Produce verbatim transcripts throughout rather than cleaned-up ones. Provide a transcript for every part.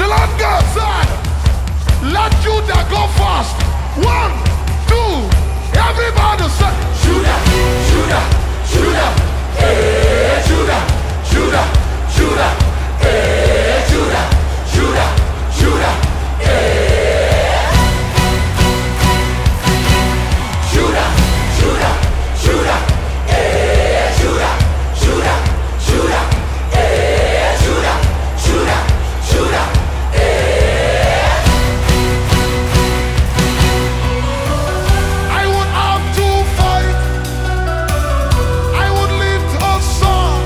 Lord God said, let Judah go first. One, two, everybody say, Judah, Judah, Judah, eh, Judah, Judah, Judah, eh, Judah, Judah, Judah, eh. Judah, Judah, Judah, eh, Judah, Judah, Judah, eh, Judah, Judah, Judah, eh. I would have to fight. I would lift a song.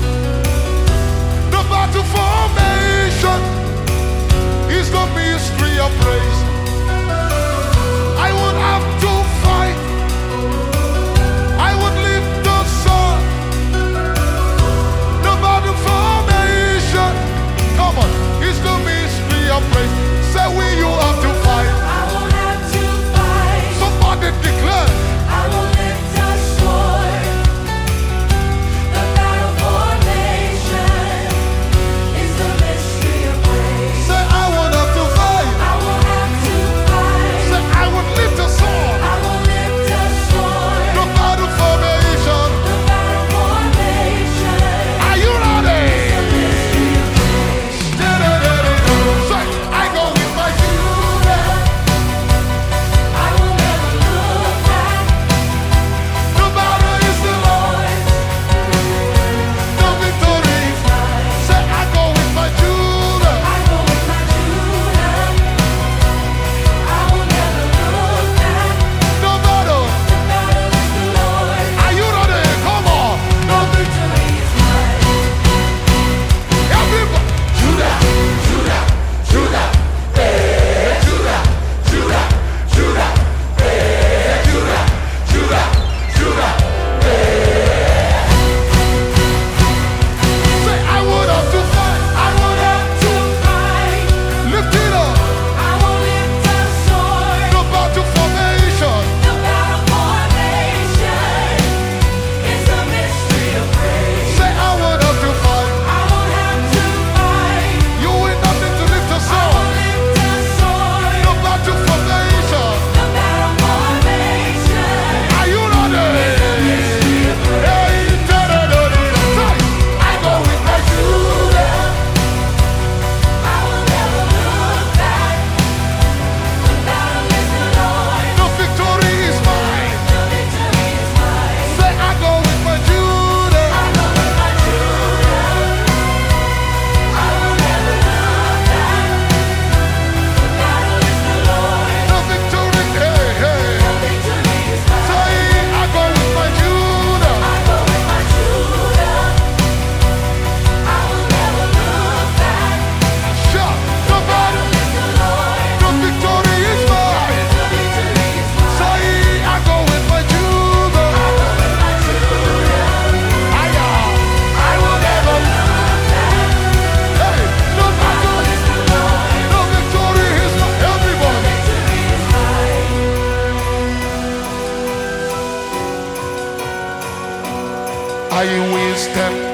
The battle formation is the mystery of praise. I would have to fight. I would lift the song. The battle formation, come on, is the mystery of praise. Say we, you have to fight. I will have to fight. Somebody declare. I will lift a sword. The battle formation is the mystery of praise. Say I would have to fight. I will have to fight. Say I would lift a sword. I will lift a sword. The battle formation. The battle formation Are you ready? is the mystery of praise. Say I go with my Judah. I will never look back. The battle is the Lord. The victory is mine. Say I go with my Judah. I go with my Judah. I will never look back. The battle. The battle is the Lord. Are you ready? Come on. The victory is mine. Everybody. Judah, Judah, Judah, eh, Judah, Judah, Judah, eh, Judah, Judah, Judah, eh. Say I would have to fight. I would have To fight, lift it up. I will lift a sword. The battle formation. The battle formation is a mystery of praise. Say I would have to fight. I will have to fight. You will nothing to lift a I sword. will lift a sword. The battle formation. The battle formation Are you ready? mystery of praise. Hey, da-da-da-da-da. Say, I go with my Judah. I will never look back. The battle is the Lord. The victory is mine. The victory is mine. Say I go with my Judah. I go with my Judah. I will never look back. The battle is the Lord. The victory, hey, hey. The victory is mine. Say I go with my Judah. I go with my Judah. I will never look back. Shout the battle. Is the Lord. The victory is mine. The victory is mine. Say I go with my Judah. With my Judah. I am. I will never. Hey, the battle. Is the Lord. The victory is mine. Everybody. Victory is mine. I will step